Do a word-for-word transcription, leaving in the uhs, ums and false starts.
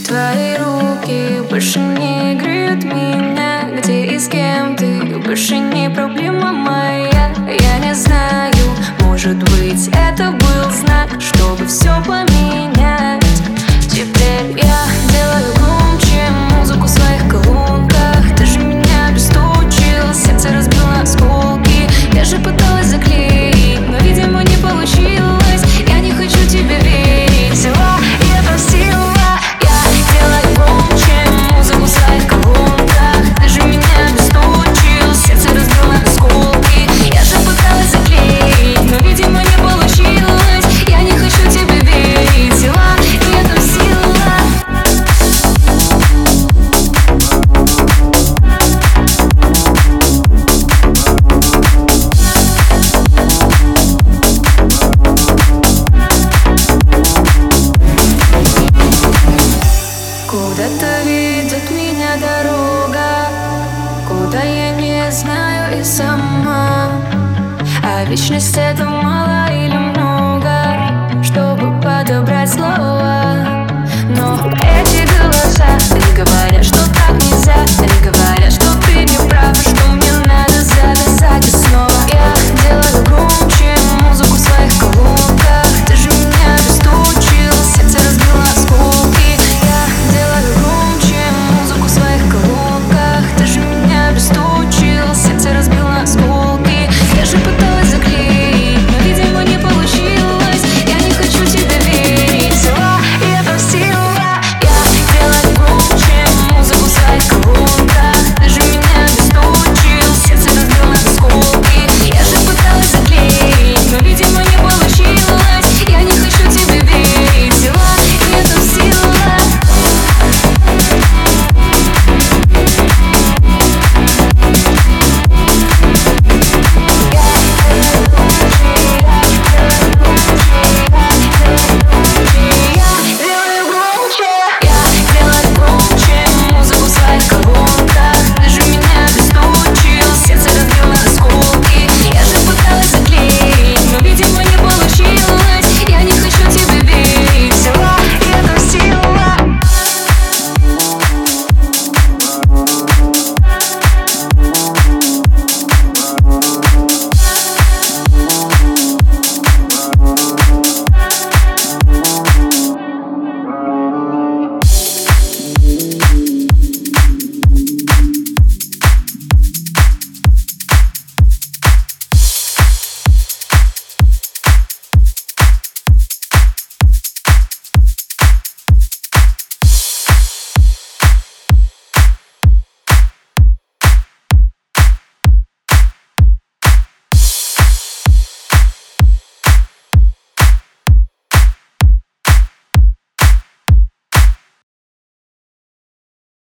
твои руки больше не греют меня. Где и с кем ты, больше не проблема моя. Я не знаю, может быть, это был знак, чтобы все поменять. Теперь я делаю громче музыку в своих колонках. Ты же меня обесточил, сердце разбил на осколки. Я же пыталась заклеить, но, видимо, не получилось. Я не хочу тебе верить, взяла и отомстила. Я делаю громче музыку в своих колонках. Ты же меня обесточил, сердце разбил на осколки. Я же пыталась заклеить, но, видимо, не получилось. Я не хочу тебе верить, взяла и отомстила. Куда-то ведет меня дорога, куда я не знаю и сама. А вечность — это мало или много, чтобы подобрать слова.